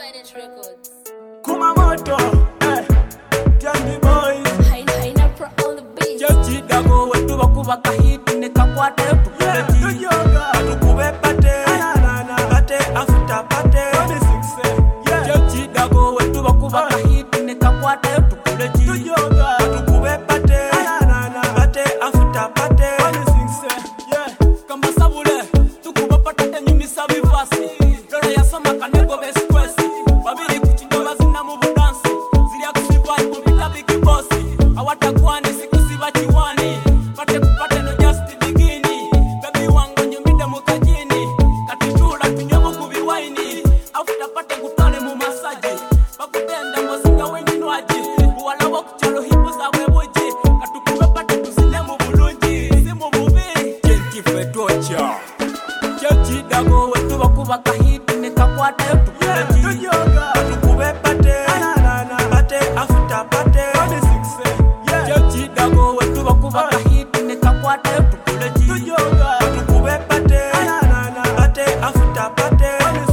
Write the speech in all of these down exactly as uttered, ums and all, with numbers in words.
Spanish Records. Kumamoto, eh, Jambi Boys. Haina haina pro on the beat. Jechi dago wetu bakuba kahiti nikakwate tukuleti. Tukube pate, pate afuta pate. Jechi dago wetu bakuba kahiti nikakwate tukuleti. Tukube pate, pate afuta pate. Kamba sabule, tukuba pate nyumi sabi vasi. Lora ya sama kanego beskwesi. Babili kuchindola zina mubu dansi. Zili ya kusibai kupita biki bosi. Awatakuani siku sibachiwani. Pate kupate no just bikini. Baby wangu nyumida mukajini. Katitula tunyomu kubiwaini. Afuta pate kutane mu masaji. Bakutenda mozinga wengi nwaji. Uwala wa kuchalo hipu za weboji. Katukube pate tuzine mu bulunji. Simu mubiri Jenti fetocha Jechi dago wetu bakuba kahiti nikakwate tukuleti. Tukube pate, pate afuta pate. Jechi dago wetu bakuba kahiti nikakwate tukuleti. Tukube pate, pate afuta pate.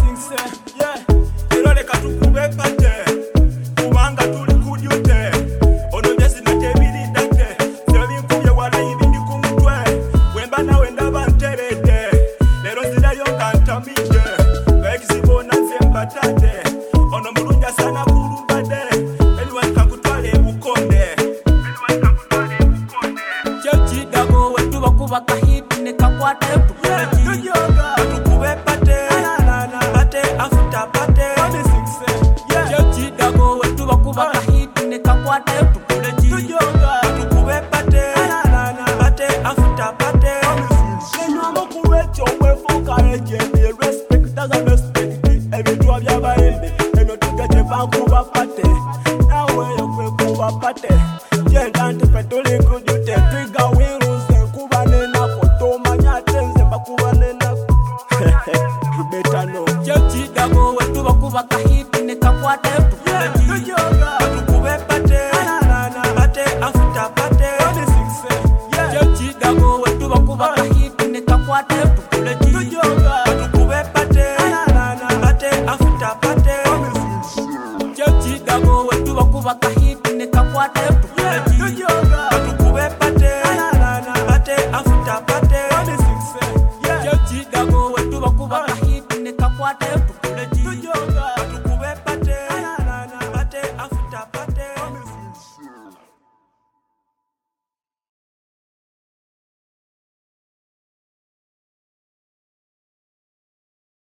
Erole katukube pate, kubanga tuli kujute. Ono jesi na tebili date, sebi nkubye wala ibindi kumutwe. Wemba na wenda banterete, lero zila yonga ntamide. Wekisibona nzemba tate, ono mulunja sana kurumbade. Eliwa nikakutwale bukonde. Jechi dago wetu bakuba kahiti nikakwate tukuleti. Tukube pate, pate afuta pate. Jechi dago wetu bakuba kahiti nikakwate tukuleti. Tukube pate, pate afuta pate. Enyama kuwecho wefuka ejembe. Respect doesn't respect. Ebitwa byabayembe eno tugeje bankuba pate. Nawe yokwe kuba pate. Jenda ntipetuli kujute. Twiga wiruze kuba nena foto manyate nzemba kuba nena. Beta no. Jechi dago wetu bakuba kahiti nikakwate tukuleti. Tukube pate, pate afuta pate. Jechi dago wetu bakuba kahiti nikakwate tukuleti. Tukube pate, pate afuta pate. Jechi dago wetu bakuba kahiti nikakwate tukuleti. Tukube pate, pate afuta pate. Jechi dago wetu bakuba kahiti nikakwate